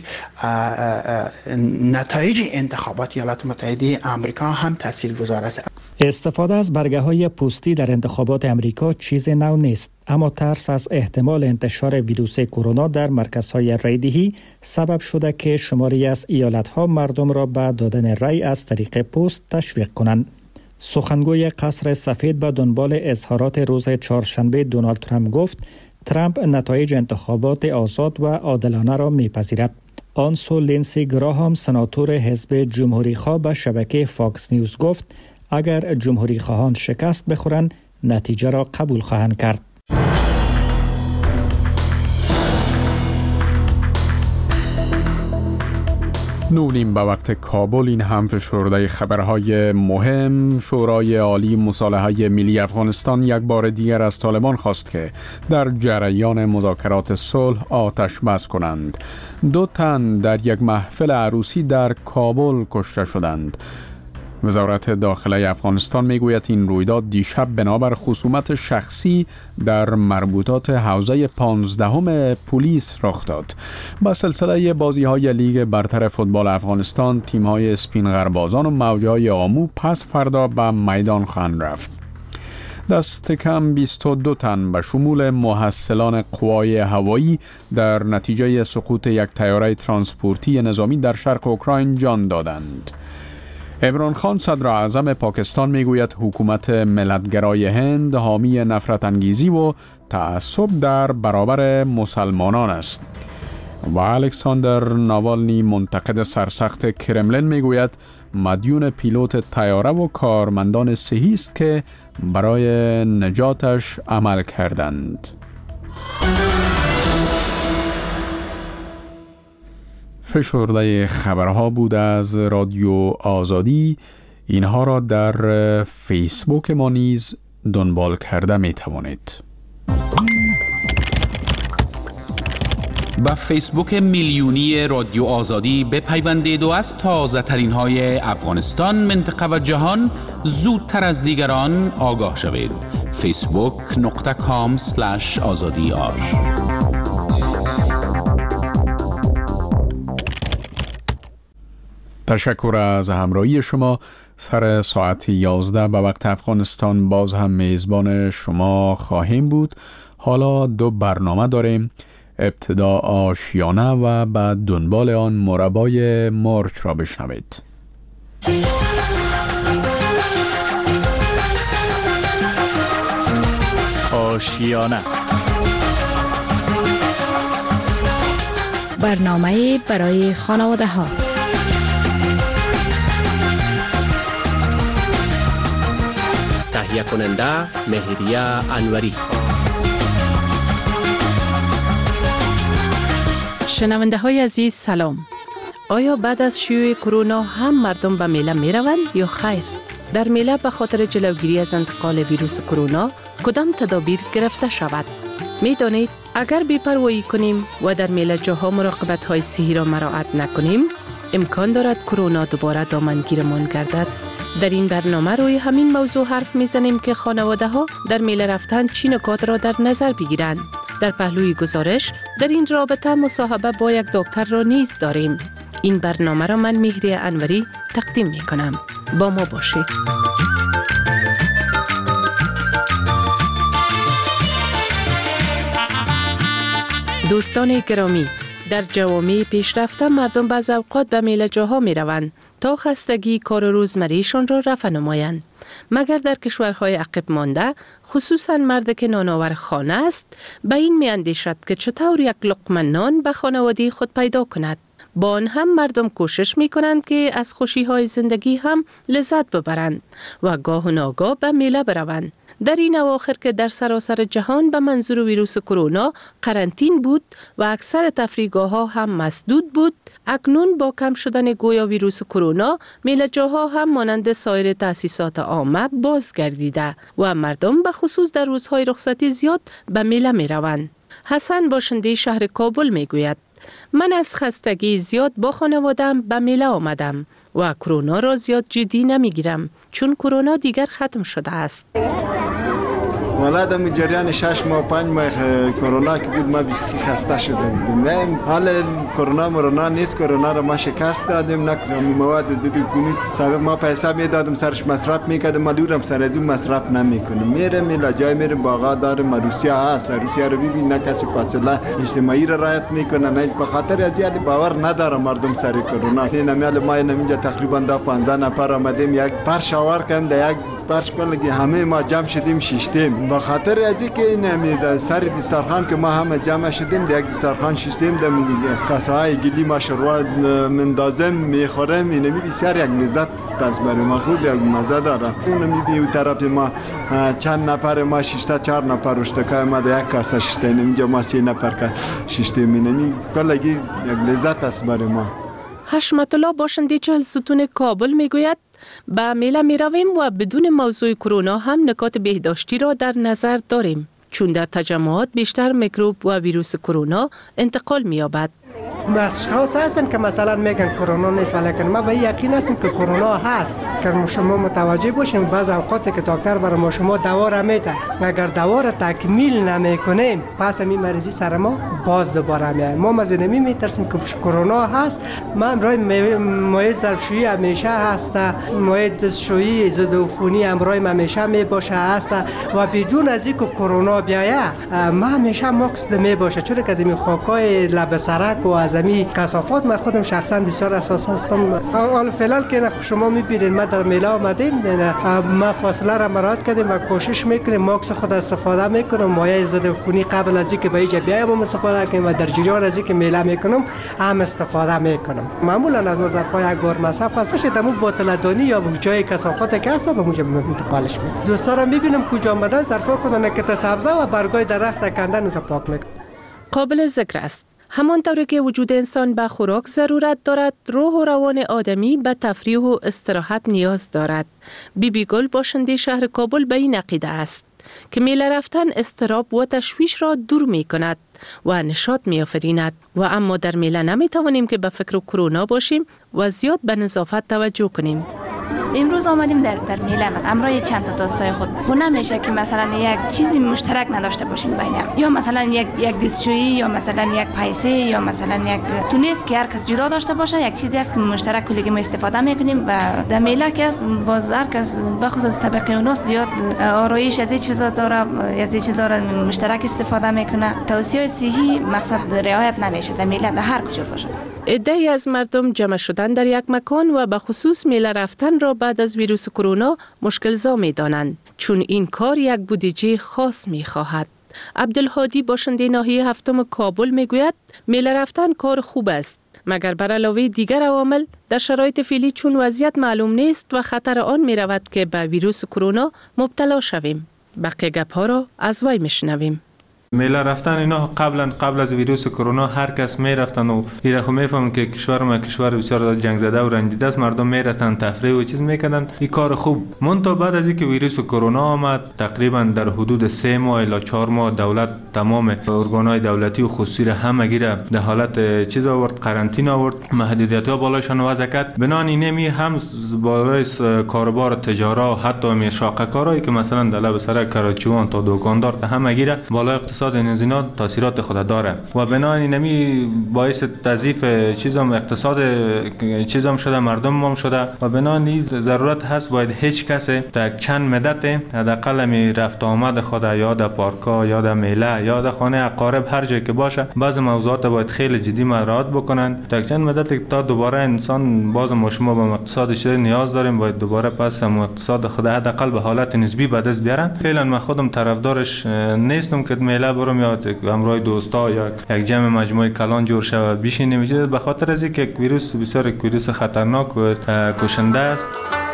نتایج انتخابات ایالات متحده آمریکا هم تاثیرگذار است. استفاده از برگه های پوستی در انتخابات امریکا چیز نو نیست، اما ترس از احتمال انتشار ویروس کرونا در مرکزهای رایدهی سبب شده که شماری از ایالتها مردم را به دادن رای از طریق پست تشویق کنند. سخنگوی قصر سفید به دنبال اظهارات روز چهارشنبه دونالد ترامپ گفت ترامپ نتایج انتخابات آزاد و عادلانه را میپذیرد. آن سو لینسی گراهام سناتور حزب جمهوری‌خواه به شبکه فاکس نیوز گفت اگر جمهوری خواهان شکست بخورند نتیجه را قبول خواهند کرد. نونیم به وقت کابل این هم فشرده خبرهای مهم. شورای عالی مصالحه ملی افغانستان یک بار دیگر از طالبان خواست که در جریان مذاکرات صلح آتش بس کنند. 2 تن در یک محفل عروسی در کابل کشته شدند. وزارت داخله افغانستان میگوید این رویداد دیشب بنابر خصومت شخصی در مربوطات حوزه 15 پلیس رخ داد. با سلسله بازی‌های لیگ برتر فوتبال افغانستان، تیم‌های اسپینغربازان و موجه‌های آمو پس فردا به میدان خواهند رفت. دست کم 22 تن به شمول محصلان قوای هوایی در نتیجه سقوط یک طیاره ترانسپورتی نظامی در شرق اوکراین جان دادند. عمران خان صدر اعظم پاکستان میگوید حکومت ملتگرای هند حامی نفرت انگیزی و تعصب در برابر مسلمانان است. و الکساندر ناوالنی منتقد سرسخت کرملین میگوید مدیون پیلوت طیاره و کارمندان صحی است که برای نجاتش عمل کردند. فشرده خبرها بود از رادیو آزادی. اینها را در فیسبوک ما نیز دنبال کرده می توانید. با فیسبوک میلیونی رادیو آزادی بپیوندید و از تازه ترین های افغانستان، منطقه و جهان زودتر از دیگران آگاه شوید. facebook.com/azadi_r تشکر از همراهی شما. سر ساعت 11 به وقت افغانستان باز هم میزبان شما خواهیم بود. حالا 2 برنامه داریم. ابتدا آشیانه و بعد دنبال آن مربای مرچ را بشنوید. آشیانه، برنامه برای خانواده ها. تهیه کننده مهریه انوری. شنونده های عزیز سلام. آیا بعد از شیوع کرونا هم مردم به میله می روند یا خیر؟ در میله به خاطر جلوگیری از انتقال ویروس کرونا کدام تدابیر گرفته شود؟ می دانید اگر بی‌پروایی کنیم و در میله جاها مراقبت های صحی را مراعات نکنیم، امکان دارد کرونا دوباره دامنگیرمان گردد. در این برنامه روی همین موضوع حرف میزنیم که خانواده ها در میله رفتن چی نکات را در نظر بگیرند. در پهلوی گزارش در این رابطه مصاحبه با یک دکتر را نیز داریم. این برنامه را من مهریه انوری تقدیم می کنم. با ما باشید. دوستان گرامی، در جوامع پیشرفته مردم بعض اوقات به میله جاها می روند تا خستگی کار روزمریشان را رفع نمایند. مگر در کشورهای عقب مانده، خصوصا مرد که نانآور خانه است، به این می اندیشد که چطور یک لقمه نان به خانواده خود پیدا کند. با آن هم مردم کوشش می کنند که از خوشی های زندگی هم لذت ببرند و گاه و ناگاه به میله بروند. در این اواخر که در سراسر جهان به منظور ویروس کرونا قرنطین بود و اکثر تفریحگاه‌ها هم مسدود بود، اکنون با کم شدن گویا ویروس کرونا، میله جاها هم مانند سایر تأسیسات عامه بازگردیده و مردم به خصوص در روزهای رخصتی زیاد به میله می روند. حسن باشنده شهر کابل میگوید من از خستگی زیاد با خانوادم به میله آمدم و کرونا را زیاد جدی نمیگیرم چون کرونا دیگر ختم شده است. والا در جریان 6 ماه 5 ماه کرونا که بود ما بیشتر خسته شده بودیم. حالا کرونا نیست، کرونا رو ما شکست دادیم، نه مواد ضد عفونی سبب ما پیسه میدادم سرش مصرف میکردم، ما دورم سر از اون مصرف نمیکنیم. میرم میلا جای میرم باغا دارم، روسیا هست، روسیا رو ببین نه کسی فاصله اجتماعی را رعایت میکنه، نه به خاطر از یاد باور نداره مردم سر کرونا. نمیال ما اینجا تقریبا 15 نفر آمدیم، یک فرش آور کردیم، در یک فرش کلگی همه ما جمع شدیم شیشتیم. به خاطر از اینکه نمیده سر دسترخوان که ما همه جمع شدیم در یک دسترخوان شیشتیم، در کاسه های گلی ما شروع مندازم میخورم، اینمی بسیار یک لذت دست برای ما خوب یک مزه داره. اونمی بی اون طرف ما چند نفر ما شیشتا 4 نفر اشتکای ما در یک کاسه شیشتیم، اینجا ما 3 نفر که شیشتیم، اینمی کلگی یک لذت است برای ما. حشمت الله باشنده 40 ستون کابل میگوید به میله می رویم و بدون موضوع کرونا هم نکات بهداشتی را در نظر داریم چون در تجمعات بیشتر میکروب و ویروس کرونا انتقال می یابد. اشخاص هستن که مثلا میگن کرونا نیست، ولی ما به یقین هستیم که کرونا هست. که شما متوجه باشیم بعض اوقات که دکتر برای ما شما دوا را میده، اگر دوا را تکمیل نمیکنیم پس این مریضی سر ما باز دوباره میاد. ما مزنمی میترسیم که کرونا هست. ما امروز مایع ظرفشویی همیشه هست، مایع دستشویی ضد عفونی امروز همیشه میباشه هست و بدون از اینکه کرونا بیاید ما همیشه ماکس میباشه، چون که از این خاکای لب سرک و از این کثافات من خودم شخصا بسیار اساس هستم. حال فعلا که شما میبینید ما در میله آمدیم، ما فاصله را مراعات کردیم و کوشش میکنیم ماکس خود استفاده میکنم، مایع ضد عفونی قبل از اینکه به اینجا بیایم استفاده کنیم و در جریان از اینکه میله میکنم هم استفاده میکنم. معمولا از ظرفای یک بار مصرف هستش دمو بوتل دانی یا جای کثافات که هست به اونجا انتقالش میدم. دوستا را میبینم کجا آمدن ظرفای خود نکته سبزه و برگای درخت کندن رو پاک میکنم. قابل ذکر است همانطور که وجود انسان به خوراک ضرورت دارد، روح و روان آدمی به تفریح و استراحت نیاز دارد. بیبی گل باشنده شهر کابل به این عقیده است که میله رفتن اضطراب و تشویش را دور می کند و نشاط می آفریند و اما در میله نمی توانیم که به فکر کرونا باشیم و زیاد به نظافت توجه کنیم. امروز آمدیم در میله امروز چند تا دوستای خود خونه میشه که مثلا یک چیزی مشترک نداشته باشیم بینم، یا مثلا یک دستشویی یا مثلا یک پیسه یا مثلا یک تونیست که هر کس جدا داشته باشه، یک چیزی است که مشترک کلی ما استفاده میکنیم و در میله که باز هر کس بخصوص طبقه اوناس زیاد آرایش از این چیزا داره، از این چیزا را مشترک استفاده میکنه. توصیه صحی مقصد رعایت نمیشه در میله در هر کجا باشه. عده‌ای از مردم جمع شدن در یک مکان و به خصوص میله رفتن را بعد از ویروس کرونا مشکل‌زا می‌دانند چون این کار یک بودجه خاص می‌خواهد. عبدالهادی باشنده ناحیه هفتم کابل میگوید میله رفتن کار خوب است مگر بر علاوه دیگر عوامل در شرایط فعلی چون وضعیت معلوم نیست و خطر آن می‌رود که به ویروس کرونا مبتلا شویم. بقیه گپ‌ها را از وی میشنویم. میله رفتن اینا قبل از ویروس کرونا هر کس میرفتن و اینا خو میفهمن که کشور ما کشور بسیار جنگ زده و رنجیده است، مردم میرفتن تفریح و چیز میکردن، این کار خوب. منتها بعد از اینکه ویروس کرونا آمد تقریبا در حدود 3 ماه الی 4 ماه دولت تمام ارگانهای دولتی و خصوصی را همگی را در حالت چیز آورد، قرنطینه آورد، محدودیت‌ها بالایشان وضع کرد. بنان اینمی هم بالای کاروبار تجارت و حتی می شاقه‌کارایی که مثلا در لب سرک کراچیوان تا دکاندار تا همگی را بالای اقتصاد نزینا تاثیرات خود داره و بنابراین نمی باعث تضعیف اقتصاد چیزام شده، مردم هم شده و بنابراین ضرورت هست باید هیچ کسی تا چند مدت حداقل می رفت آمد خود یا در پارک‌ها یا در میله یا در خانه اقارب هر جایی که باشه بعض موضوعات باید خیلی جدی مراعات بکنن تا چند مدت تا دوباره انسان باز ما شما به اقتصادش نیاز داریم، باید دوباره پس هم اقتصاد خود حداقل به حالت نسبی به دست بیارن. فعلا من خودم طرفدارش نیستم که میله برم یا همراه دوستا یا یک جمع مجموعه کلان جور شود بشینیم، به خاطر از اینکه ویروس بسیار ویروس خطرناک و کشنده است.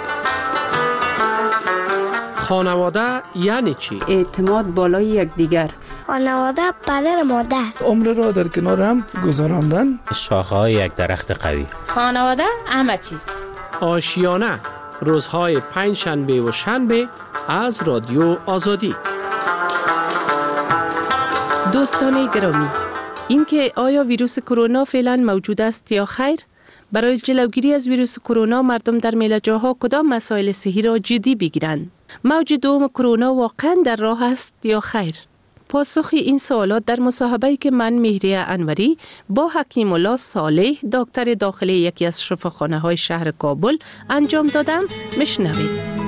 خانواده یعنی چی؟ اعتماد بالای یکدیگر. خانواده پدر مادر. عمر را در کنار هم گذراندن. شاخه‌های یک درخت قوی. خانواده همه چیز. آشیانه روزهای 5 شنبه و شنبه از رادیو آزادی. دوستان گرامی، اینکه آیا ویروس کرونا فعلا موجود است یا خیر؟ برای جلوگیری از ویروس کرونا مردم در میله‌جاها کدام مسائل صحی را جدی بگیرند؟ موج دوم کرونا واقعا در راه است یا خیر؟ پاسخ این سوالات در مصاحبه‌ای که من مهریه انوری با حکیم الله صالح دکتر داخلی یکی از شفاخانه‌های شهر کابل انجام دادم. میشنوید.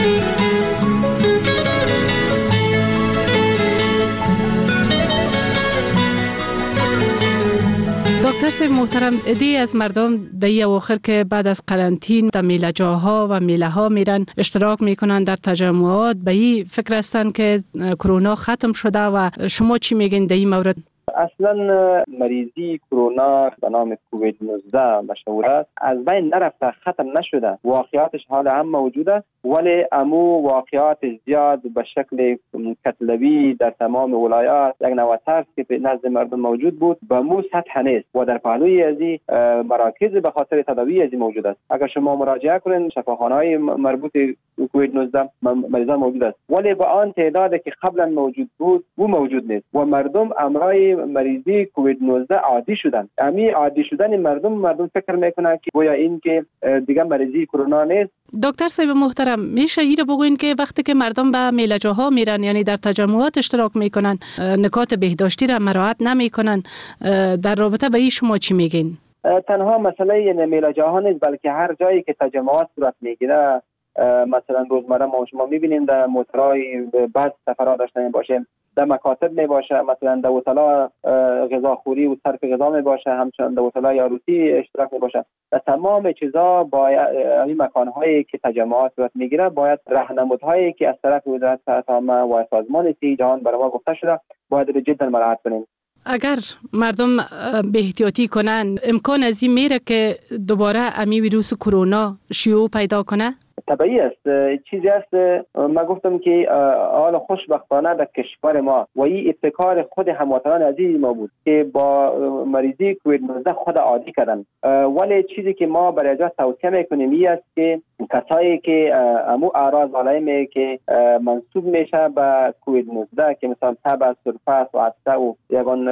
دکتر صاحب محترم، عده‌ای از مردم در اواخر که بعد از قرنطینه در میله‌جاها و میله‌ها میرن اشتراک میکنن در تجمعات، به این فکر هستن که کرونا ختم شده و شما چی میگین در این مورد؟ اصلا مریضی کرونا به نام کووید 19 مشهور است، از بین نرفته، ختم نشده. واقعاتش حالا هم موجوده، ولی امو واقعات زیاد به شکل کتلوی در تمام ولایات یک نوع ترس که به نزد مردم موجود بود به مو سطح نیست و در پهلوی ازی مراکز به خاطر تداوی ازی موجود است. اگر شما مراجعه کنید شفاخانه‌های مربوط به کووید 19 مریضان موجود است، ولی با آن تعدادی که قبلا موجود بود او موجود نیست و مردم امرای مریضی کووید 19 عادی شدن. امی عادی شدن مردم فکر میکنن که گویا این که دیگه مریضی کرونا نیست. دکتر صاحب محترم، میشه ایره بگوین که وقتی که مردم به میله‌جاها میرن، یعنی در تجمعات اشتراک میکنن، نکات بهداشتی را مراعات نمیکنن، در رابطه با این شما چی میگین؟ تنها مسئله میله‌جاها نیست، بلکه هر جایی که تجمعات صورت میگیره، مثلا روزمره ما شما میبینیم در موترهای بس سفرها داشته باشه، در مکاتب می باشه، مثلا در هتل‌ها غذاخوری و صرف غذا می باشه، همچنین در هتل‌های عروسی اشتراک می باشه. در تمام چیزا باید این مکان‌هایی که تجمعات صورت میگیره باید راهنمودهایی که از طرف وزارت صحت عامه و سازمان صحت جهان برای ما گفته شده باید به جد مراعات کنیم. اگر مردم به احتیاطی کنن، امکان از این میره که دوباره امی ویروس کرونا شیوع پیدا کنه؟ طبیعی است. چیزی است ما گفتم که حال خوشبختانه در کشور ما و این ابتکار خود هموطنان عزیز ما بود که با مریضی کووید 19 خود عادی کردن، ولی چیزی که ما برای جا توصیه میکنیم این است که کسایی که امو اعراض علائمی که منسوب میشه به کووید 19 که مثلا تب، سرفس و عطسه و یگان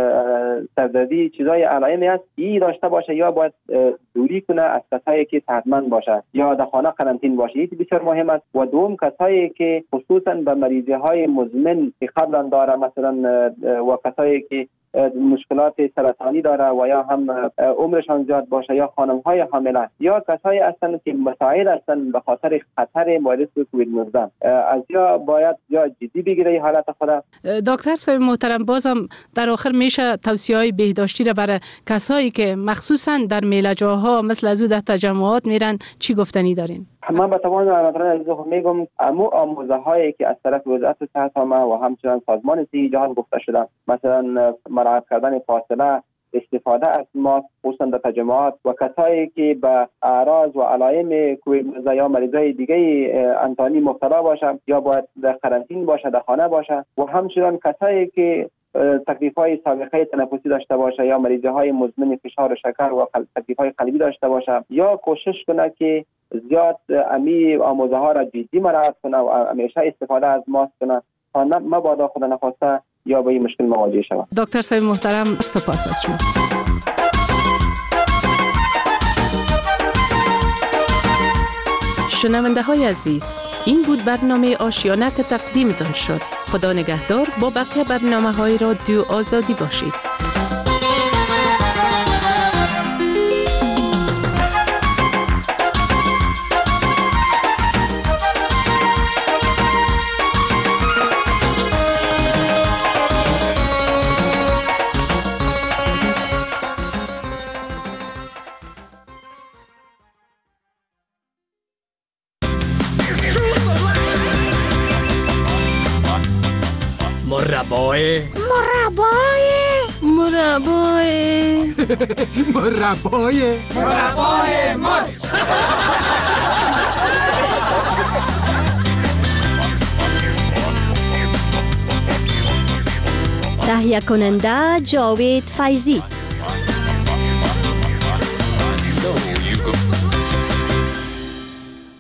سردردی چیزای علائمی است، این داشته باشه یا باید دوری کنه از کسایی که صحتمند باشه یا در خانه قرنطینه باشه. این بسیار مهم است. و دوم کسایی که خصوصا به مریضی های مزمن که قبلا داره، مثلا و کسایی که مشکلات سرطانی داره و یا هم عمرشان زیاد باشه یا خانم های حامله یا کسایی هستند که مساعد هستند به خاطر خطر ویروس کووید 19 از یا باید یا جدی بگیره حالت خود. دکتر صاحب محترم، بازم در آخر میشه توصیه‌های بهداشتی را برای کسایی که مخصوصا در میله‌جاها مثل از او در تجمعات میرن چی گفتنی دارین؟ من به تمام هموطنان عزیز میگم امو آموزه هایی که از طرف وزارت صحت عامه و همچنین سازمان صحت جهان گفته شده، مثلا مراعات کردن فاصله، استفاده از ماسک خصوصا در تجمعات و کسایی که به اعراض و علائم کووید 19 یا مریضای دیگه انتانی مبتلا باشه یا باید در قرنطینه باشه، در خانه باشه و همچنین کسایی که تکلیف‌های سابقه تنفسی داشته باشه یا مریضی‌های مزمن فشار و شکر و تکلیف‌های قلبی داشته باشه یا کوشش کنه که زیاد امی آموزه را جدی مراعات کنه و همیشه استفاده از ماسک کنه تا مبادا خود نخواسته یا با این مشکل مواجه شود. دکتر صاحب محترم، سپاس از شما. شنونده های عزیز، این بود برنامه آشیانه که تقدیمتان شد. خدا نگهدار. با بقیه برنامه های رادیو آزادی باشید. مربای مر. تهیه کننده جاوید فیضی.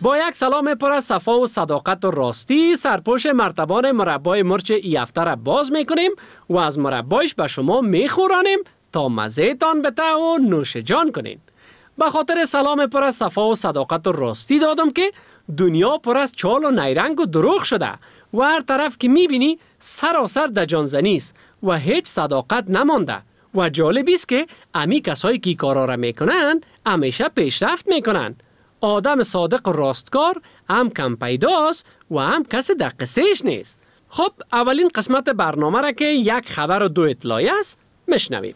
با یک سلام پر از صفا و صداقت و راستی سرپوش مرتبان مربای مرچ ای هفته را باز میکنیم و از مربایش به شما میخورانیم تا مزه تان بته و نوش جان کنین. به خاطر سلام پر از صفا و صداقت و راستی دادم که دنیا پر از چال و نیرنگ و دروغ شده و هر طرف که میبینی سراسر دجانزنی است و هیچ صداقت نمانده و جالب است که امی کسایی که کارا را میکنن همیشه پیشرفت میکنن. آدم صادق و راستکار هم کم پیداست و هم کسی در قصهش نیست. خب اولین قسمت برنامه را که یک خبر و دو اطلاعیه است میشنویم.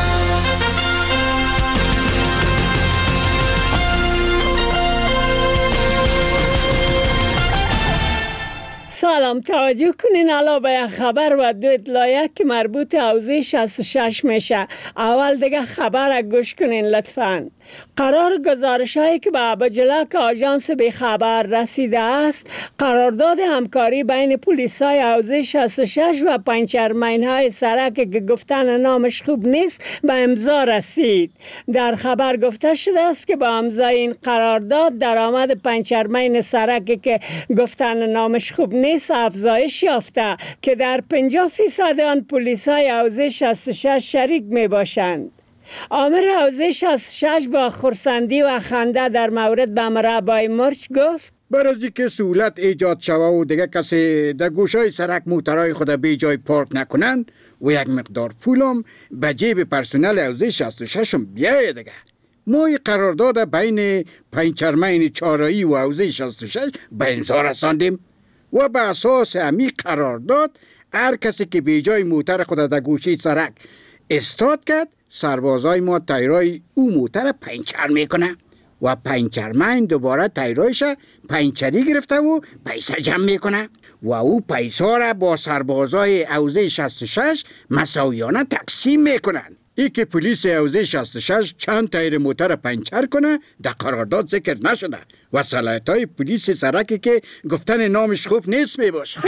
سلام، توجه کنین الان به یک خبر و دو اطلاعیه که مربوط حوزه 66 میشه. اول دیگه خبر گوش کنین لطفاً. قرار گزارش هایی که به ابوجلک آژانس به خبر رسیده است قرارداد همکاری بین پلیس های حوزه 66 و پنچرمین های سرک که گفتن نامش خوب نیست به امضا رسید. در خبر گفته شده است که با امضای این قرارداد درآمد پنچرمین سرک که گفتن نامش خوب نیست افزایش یافته که در 50% آن پلیس های حوزه 66 شریک می باشند. آمر حوزه 66 با خرسندی و خنده در مورد به مربای مرچ گفت برای که سهولت ایجاد شوه و دیگه کسی در گوشای سرک موترهای خود به جای پارک نکنند و یک مقدار پولم به جیب پرسنل حوزه 66 بیایه دیگه. ما این قرارداد بین پنچرمین چارایی و حوزه 66 به امضا رساندیم و به اساس همی قرارداد هر کسی که به جای موتر خود در گوشه سرک استاد کرد سربازای ما تایرای او موتر پنچر میکنه و پنچرمین دوباره تایرایش پنچری گرفته و پیسه جمع میکنه و او پیسه را با سربازای حوزه 66 مساویانه تقسیم میکنن. ای که پلیس حوزه 66 چند تایر موتر پنچر کنه در قرارداد ذکر نشده و صلاحیت‌های پلیس سرکی که گفتن نامش خوب نیست میباشه.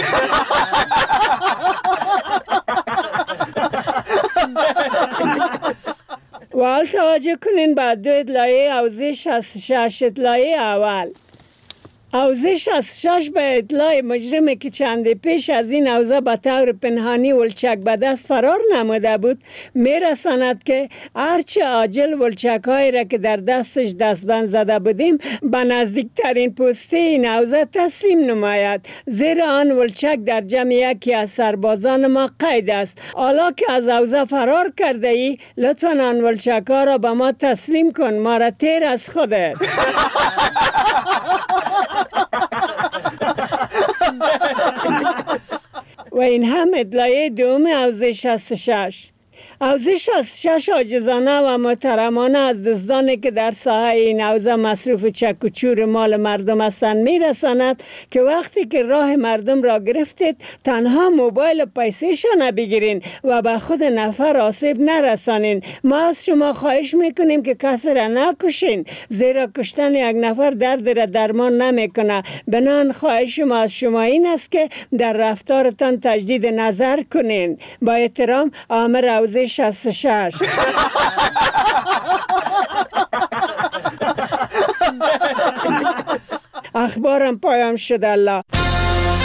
و حال توجه کنین بعد دو اطلاعیه حوزه 66. اطلاعیه اول حوزه 66 به اطلاع مجرمی که چند پیش از این حوزه به طور پنهانی ولچک به دست فرار نموده بود میرساند که هرچه عاجل ولچک هایی را که در دستش دستبند زده بودیم به نزدیکترین پسته این حوزه تسلیم نماید، زیرا آن ولچک در جمع یکی از سربازان ما قید است. حالا که از حوزه فرار کرده ای لطفاً آن ولچک ها را به ما تسلیم کن، ما را تیر از خودت. و این هم اطلاعیه دوم حوزه 66. حوزه 66 عاجزانه و محترمانه از دزدانی که در ساحه این حوزه مصروف چک و چور مال مردم هستند میرساند که وقتی که راه مردم را گرفتید تنها موبایل و پیسه‌شان بگیرین و به خود نفر آسیب نرسانین. ما از شما خواهش میکنیم که کسی را نکشین، زیرا کشتن یک نفر درد را درمان نمیکنه. بنان خواهش ما از شما این است که در رفتارتان تجدید نظر کنین. با احترام، آمر حوزه 66. اخبارم پایان شد. الله.